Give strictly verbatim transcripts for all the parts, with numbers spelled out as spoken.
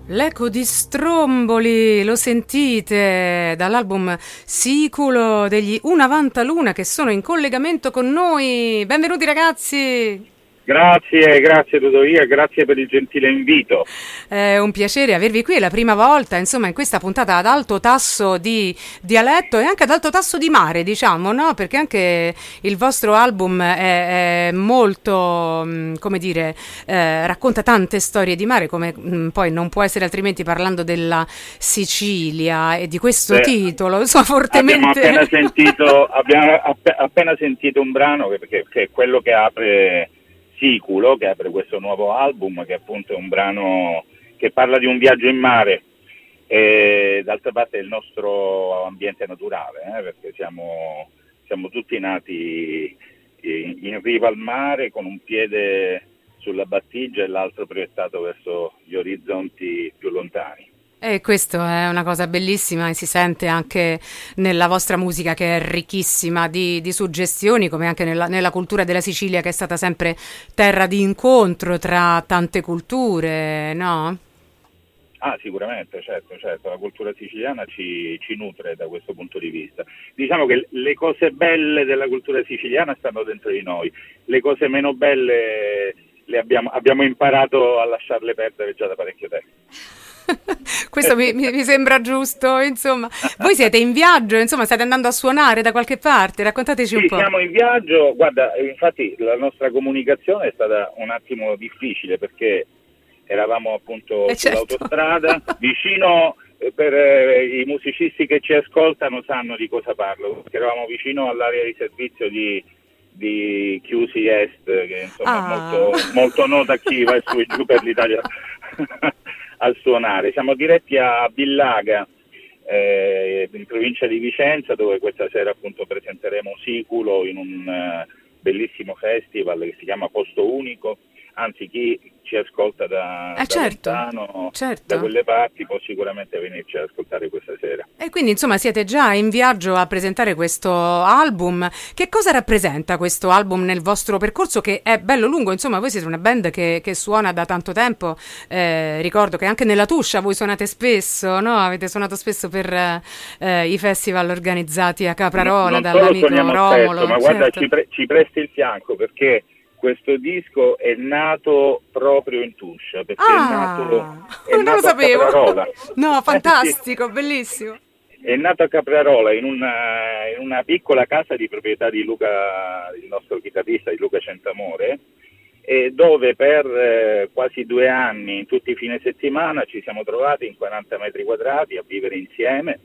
L'eco di Stromboli, lo sentite dall'album Siculo degli Una Vanta Luna che sono in collegamento con noi. Benvenuti ragazzi! Grazie, grazie Tutoria, grazie per il gentile invito. È un piacere avervi qui, è la prima volta, insomma, in questa puntata ad alto tasso di dialetto e anche ad alto tasso di mare, diciamo, no? Perché anche il vostro album è, è molto, come dire, eh, racconta tante storie di mare, come mh, poi non può essere altrimenti parlando della Sicilia e di questo Beh, titolo, so fortemente... Abbiamo appena sentito, abbiamo app- appena sentito un brano che, che, che è quello che apre... Siculo, che apre questo nuovo album, che appunto è un brano che parla di un viaggio in mare, e d'altra parte è il nostro ambiente naturale, eh, perché siamo, siamo tutti nati in, in riva al mare con un piede sulla battigia e l'altro proiettato verso gli orizzonti più lontani. E questo è una cosa bellissima e si sente anche nella vostra musica che è ricchissima di, di suggestioni, come anche nella, nella cultura della Sicilia che è stata sempre terra di incontro tra tante culture, no? Ah, sicuramente, certo, certo, la cultura siciliana ci, ci nutre da questo punto di vista. Diciamo che le cose belle della cultura siciliana stanno dentro di noi, le cose meno belle le abbiamo, abbiamo imparato a lasciarle perdere già da parecchio tempo. Questo mi, mi, mi sembra giusto, insomma. Voi siete in viaggio, insomma, state andando a suonare da qualche parte, raccontateci un Sì, po'. siamo in viaggio, guarda, infatti la nostra comunicazione è stata un attimo difficile perché eravamo appunto Eh, certo. sull'autostrada, vicino, eh, per eh, i musicisti che ci ascoltano sanno di cosa parlo, perché eravamo vicino all'area di servizio di, di Chiusi Est, che insomma Ah. è molto, molto nota a chi va su e giù per l'Italia al suonare. Siamo diretti a Billaga, eh, in provincia di Vicenza, dove questa sera appunto presenteremo Siculo in un uh, bellissimo festival che si chiama Posto Unico. Anzi, chi ci ascolta da, Eh, da certo, lontano, certo. da quelle parti, può sicuramente venirci ad ascoltare questa sera. E quindi insomma siete già in viaggio a presentare questo album. Che cosa rappresenta questo album nel vostro percorso che è bello lungo? Insomma, voi siete una band che, che suona da tanto tempo, eh, ricordo che anche nella Tuscia voi suonate spesso, no? Avete suonato spesso per eh, i festival organizzati a Caprarola non dall'amico solo suoniamo Romolo. spesso, ma guarda, Certo. ci, pre- ci presti il fianco perché questo disco è nato proprio in Tuscia, perché Ah, è nato, è non lo nato a sapevo. Caprarola. No, Eh, fantastico, sì. bellissimo. È nato a Caprarola in una, in una piccola casa di proprietà di Luca, il nostro chitarrista, di Luca Centamore, e dove per eh, quasi due anni, tutti i fine settimana, ci siamo trovati in quaranta metri quadrati a vivere insieme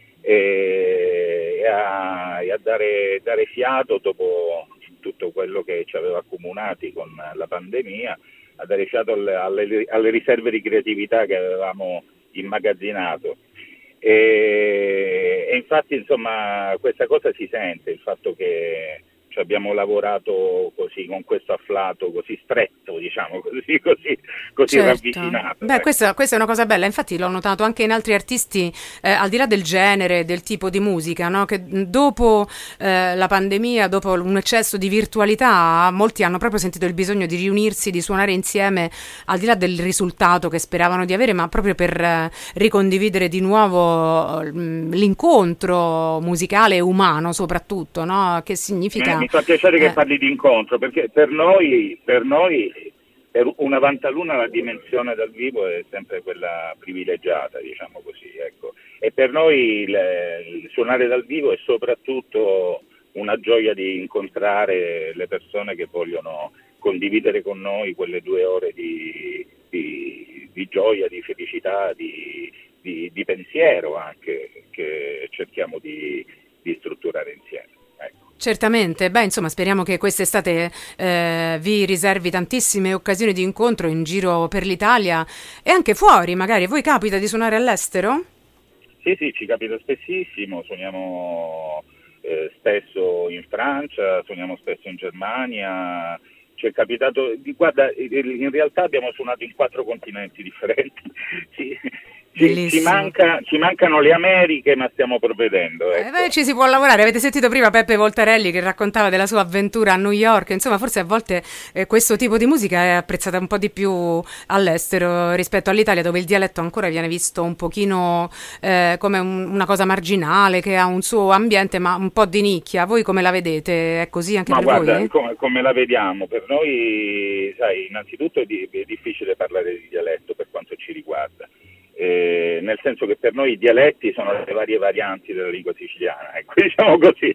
e, e, a, e a dare, dare fiato dopo tutto quello che ci aveva accumulati con la pandemia, a dare fiato alle, alle, alle riserve di creatività che avevamo immagazzinato. E, e infatti insomma questa cosa si sente, il fatto che ci abbiamo lavorato così con questo afflato così stretto, diciamo così, così, così Certo. ravvicinato. Beh, ecco. questa, questa è una cosa bella, infatti l'ho notato anche in altri artisti, eh, al di là del genere, del tipo di musica, no? Che dopo eh, la pandemia, dopo un eccesso di virtualità, molti hanno proprio sentito il bisogno di riunirsi, di suonare insieme, al di là del risultato che speravano di avere, ma proprio per eh, ricondividere di nuovo eh, l'incontro musicale e umano soprattutto, no? Che significa... Mi fa piacere che eh, parli di incontro, perché per noi, per noi, per una Vantaluna la dimensione dal vivo è sempre quella privilegiata, diciamo così, ecco. E per noi il, il suonare dal vivo è soprattutto una gioia di incontrare le persone che vogliono condividere con noi quelle due ore di, di, di gioia, di felicità, di, di, di pensiero anche, che cerchiamo di, di strutturare insieme. Ecco. Certamente, beh, insomma, speriamo che quest'estate eh, vi riservi tantissime occasioni di incontro in giro per l'Italia e anche fuori, magari. Voi capita di suonare all'estero? Sì, sì, ci capita spessissimo, suoniamo eh, spesso in Francia, suoniamo spesso in Germania, ci è capitato, di, guarda, in realtà abbiamo suonato in quattro continenti differenti, ci, Ci, ci, manca, ci mancano le Americhe, ma stiamo provvedendo. Ecco. Eh beh, ci si può lavorare. Avete sentito prima Peppe Voltarelli che raccontava della sua avventura a New York. Insomma, forse a volte eh, questo tipo di musica è apprezzata un po' di più all'estero rispetto all'Italia, dove il dialetto ancora viene visto un pochino eh, come un, una cosa marginale, che ha un suo ambiente, ma un po' di nicchia. Voi come la vedete? È così anche ma per guarda, voi? come, come la vediamo? Per noi, sai, innanzitutto è, di, è difficile parlare di dialetto per quanto ci riguarda. Eh, nel senso che per noi i dialetti sono le varie varianti della lingua siciliana, ecco, diciamo così.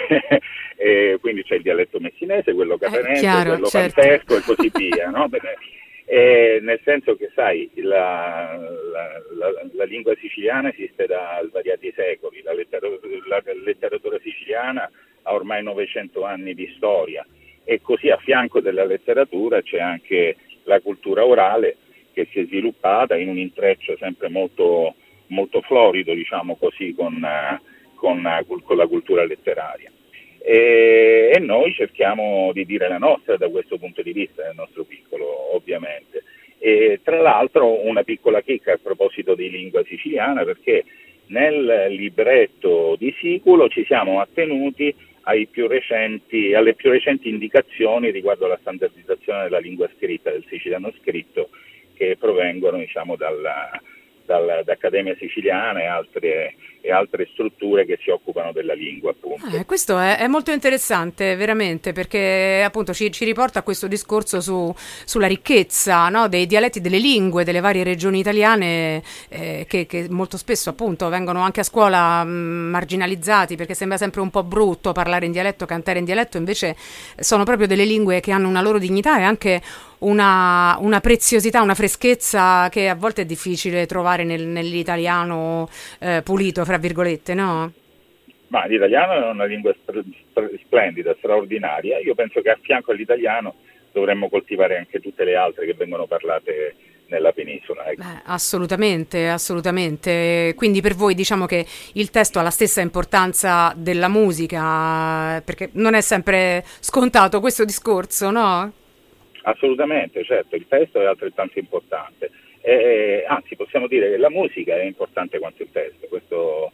eh, quindi c'è il dialetto messinese, quello catanese, eh, chiaro, quello certo. cantesco e così via, no? eh, nel senso che, sai, la, la, la, la lingua siciliana esiste da svariati secoli, la letteratura, la letteratura siciliana ha ormai novecento anni di storia, e così a fianco della letteratura c'è anche la cultura orale, che si è sviluppata in un intreccio sempre molto, molto florido, diciamo così, con, con, con la cultura letteraria. E, e noi cerchiamo di dire la nostra da questo punto di vista, nel nostro piccolo, ovviamente. E tra l'altro una piccola chicca a proposito di lingua siciliana, perché nel libretto di Siculo ci siamo attenuti ai più recenti, alle più recenti indicazioni riguardo alla standardizzazione della lingua scritta, del siciliano scritto, che provengono, diciamo, dalla, dalla, da Accademia Siciliana e altre, e altre strutture che si occupano della lingua, appunto. Ah, questo è, è molto interessante, veramente, perché appunto ci, ci riporta a questo discorso su, sulla ricchezza, no, dei dialetti, delle lingue delle varie regioni italiane, eh, che, che molto spesso appunto vengono anche a scuola mh, marginalizzati, perché sembra sempre un po' brutto parlare in dialetto, cantare in dialetto. Invece sono proprio delle lingue che hanno una loro dignità e anche una, una preziosità, una freschezza che a volte è difficile trovare nel, nell'italiano eh, pulito, fra virgolette, no? Ma l'italiano è una lingua sp- splendida, straordinaria. Io penso che a fianco all'italiano dovremmo coltivare anche tutte le altre che vengono parlate nella penisola. Ecco. Beh, assolutamente, assolutamente. Quindi per voi diciamo che il testo ha la stessa importanza della musica, perché non è sempre scontato questo discorso, no? Assolutamente, certo, il testo è altrettanto importante. Eh, anzi, possiamo dire che la musica è importante quanto il testo, questo,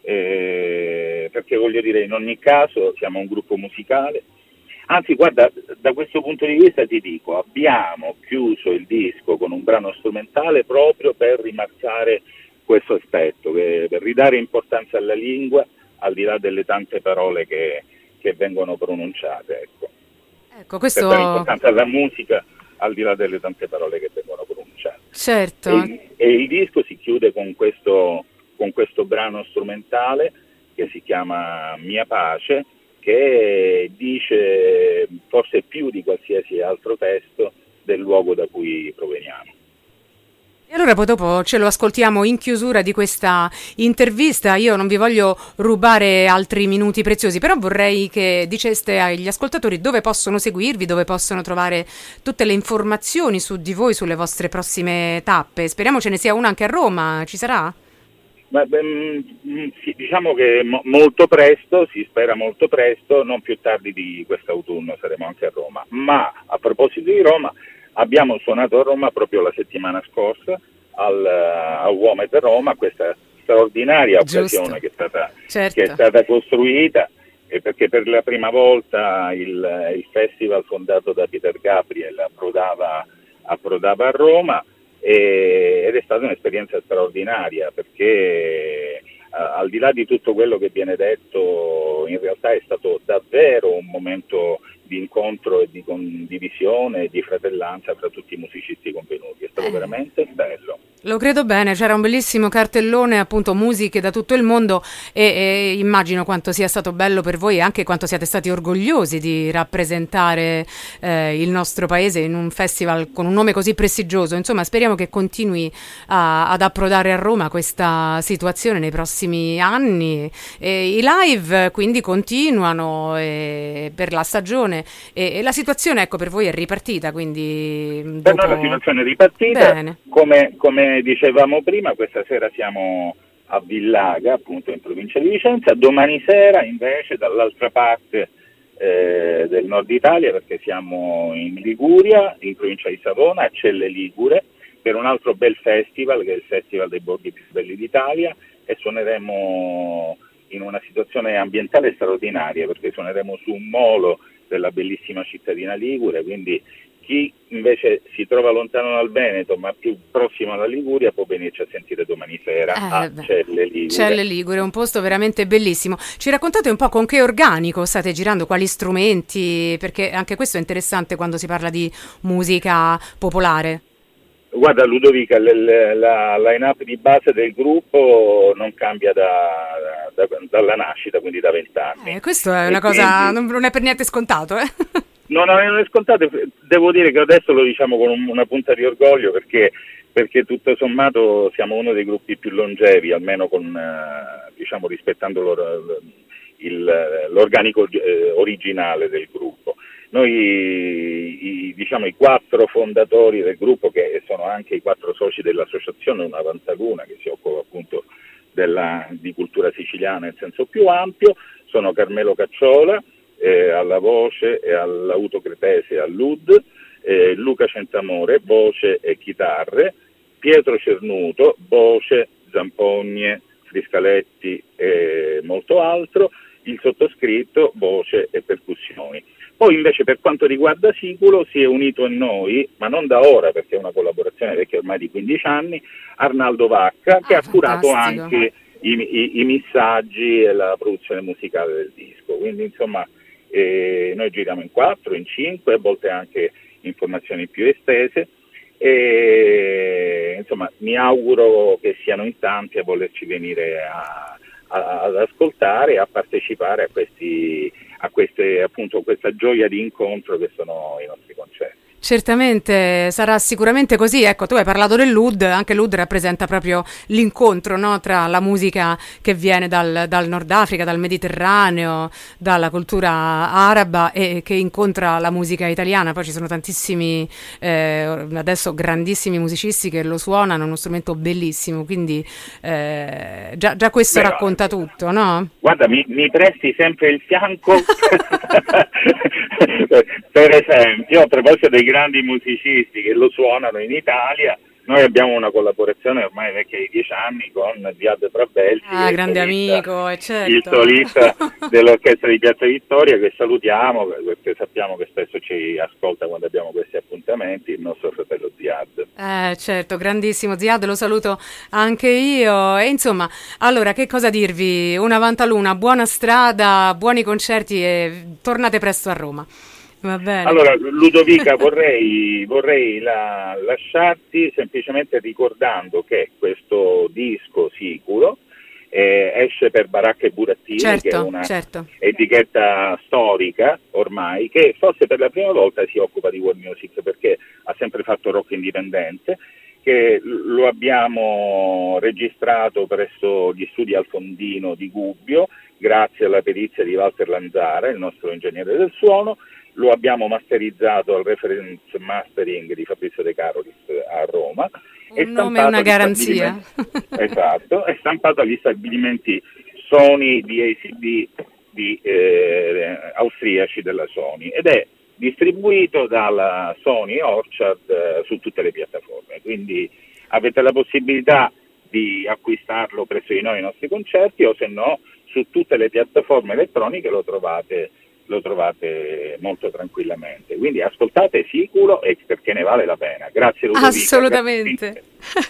eh, perché voglio dire, in ogni caso siamo un gruppo musicale. Anzi, guarda, da questo punto di vista ti dico, abbiamo chiuso il disco con un brano strumentale proprio per rimarcare questo aspetto, che, per ridare importanza alla lingua, al di là delle tante parole che, che vengono pronunciate, ecco. Ecco, questo... Per dare importanza alla musica, al di là delle tante parole che vengono pronunciate. Certo. E, e il disco si chiude con questo, con questo brano strumentale che si chiama Mia Pace, che dice forse più di qualsiasi altro testo del luogo da cui proveniamo. E allora poi dopo ce lo ascoltiamo in chiusura di questa intervista. Io non vi voglio rubare altri minuti preziosi, però vorrei che diceste agli ascoltatori dove possono seguirvi, dove possono trovare tutte le informazioni su di voi, sulle vostre prossime tappe. Speriamo ce ne sia una anche a Roma, ci sarà? Ma, beh, sì, diciamo che mo- molto presto, si spera molto presto, non più tardi di quest'autunno saremo anche a Roma. Ma a proposito di Roma, abbiamo suonato a Roma proprio la settimana scorsa al, a Uomet Roma, questa straordinaria occasione che è stata, certo. che è stata costruita, e perché per la prima volta il, il festival fondato da Peter Gabriel approdava, approdava a Roma, e, ed è stata un'esperienza straordinaria, perché uh, al di là di tutto quello che viene detto, in realtà è stato davvero un momento di incontro e di condivisione e di fratellanza tra tutti i musicisti convenuti. È stato eh. veramente bello. Lo credo bene, c'era un bellissimo cartellone, appunto, musiche da tutto il mondo, e, e immagino quanto sia stato bello per voi e anche quanto siate stati orgogliosi di rappresentare eh, il nostro paese in un festival con un nome così prestigioso. Insomma, speriamo che continui a, ad approdare a Roma questa situazione nei prossimi anni. E i live quindi continuano e, per la stagione, e, e la situazione, ecco, per voi è ripartita, quindi per dopo... noi la situazione è ripartita. Bene. come, come dicevamo prima, questa sera siamo a Villaga, appunto in provincia di Vicenza. Domani sera invece dall'altra parte eh, del nord Italia, perché siamo in Liguria, in provincia di Savona, a Celle Ligure, per un altro bel festival, che è il Festival dei Borghi più belli d'Italia, e suoneremo in una situazione ambientale straordinaria, perché suoneremo su un molo della bellissima cittadina ligure, quindi chi invece si trova lontano dal Veneto ma più prossimo alla Liguria può venirci a sentire domani sera Eh, a beh. Celle Ligure. Celle Ligure, un posto veramente bellissimo. Ci raccontate un po' con che organico state girando, quali strumenti, perché anche questo è interessante quando si parla di musica popolare. Guarda Ludovica, l- l- la line-up di base del gruppo non cambia da, da- dalla nascita, quindi da vent'anni. Eh, questo è E una cosa, quindi non, non è per niente scontato, eh? no, no, non è scontato, devo dire che adesso lo diciamo con un- una punta di orgoglio perché, perché tutto sommato siamo uno dei gruppi più longevi, almeno con, eh, diciamo, rispettando l'or- il- l'organico eh, originale del gruppo. Noi, i, diciamo, i quattro fondatori del gruppo, che sono anche i quattro soci dell'associazione Una Vantaluna, che si occupa appunto della, di cultura siciliana in senso più ampio, sono Carmelo Cacciola, Eh, alla voce e all'autocretese e all'U D, eh, Luca Centamore, voce e chitarre, Pietro Cernuto, voce, zampogne, friscaletti e molto altro, il sottoscritto, voce e percussioni. Poi invece per quanto riguarda Siculo si è unito a noi, ma non da ora perché è una collaborazione vecchia ormai di quindici anni, Arnaldo Vacca, che Ah, ha curato fantastico. anche i, i, i missaggi e la produzione musicale del disco. Quindi insomma eh, noi giriamo in quattro, in cinque, a volte anche in formazioni più estese e insomma mi auguro che siano in tanti a volerci venire a, a, ad ascoltare e a partecipare a questi a queste, appunto, questa gioia di incontro che sono i nostri concerti. Certamente sarà sicuramente così. Ecco, tu hai parlato dell'U D, anche l'U D rappresenta proprio l'incontro, no, tra la musica che viene dal, dal Nord Africa, dal Mediterraneo, dalla cultura araba e che incontra la musica italiana. Poi ci sono tantissimi, eh, adesso grandissimi musicisti che lo suonano, è uno strumento bellissimo, quindi eh, già, già questo Beh, racconta tutto, no? Guarda, mi, mi presti sempre il fianco per esempio, a proposito dei grandi musicisti che lo suonano in Italia, noi abbiamo una collaborazione ormai vecchia di dieci anni con Ziad Brabelsi, Ah, il grande solista, amico, è certo. il solista dell'orchestra di Piazza Vittoria, che salutiamo perché sappiamo che spesso ci ascolta quando abbiamo questi appuntamenti, il nostro fratello Ziad. Eh, certo, grandissimo Ziad, lo saluto anche io. E insomma, allora, che cosa dirvi? Una Vantaluna, buona strada, buoni concerti e tornate presto a Roma. Va bene. Allora, Ludovica, vorrei, vorrei la, lasciarti semplicemente ricordando che questo disco Siculo eh, esce per Baracca e Burattini, certo, che è una certo. etichetta storica ormai, che forse per la prima volta si occupa di world music perché ha sempre fatto rock indipendente, che lo abbiamo registrato presso gli studi Alfondino di Gubbio, grazie alla perizia di Walter Lanzara, il nostro ingegnere del suono. Lo abbiamo masterizzato al Reference Mastering di Fabrizio De Carolis a Roma. Un nome e una garanzia. Esatto, è stampato agli stabilimenti Sony di A C D di, eh, austriaci della Sony ed è distribuito dalla Sony Orchard eh, su tutte le piattaforme, quindi avete la possibilità di acquistarlo presso di noi ai nostri concerti o se no su tutte le piattaforme elettroniche lo trovate lo trovate molto tranquillamente, quindi ascoltate Siculo e perché ne vale la pena. Grazie Ludovica. Assolutamente.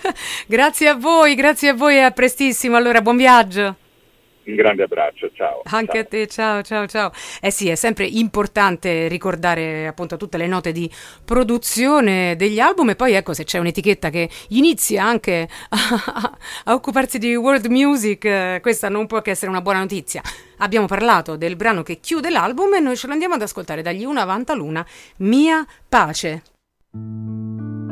Grazie a voi, grazie a voi e a prestissimo. Allora, buon viaggio. Un grande abbraccio, ciao. Anche ciao. a te, ciao, ciao, ciao. Eh sì, è sempre importante ricordare appunto tutte le note di produzione degli album e poi ecco se c'è un'etichetta che inizia anche a, a occuparsi di world music, eh, questa non può che essere una buona notizia. Abbiamo parlato del brano che chiude l'album e noi ce lo andiamo ad ascoltare dagli Una Vantaluna, Mia Pace.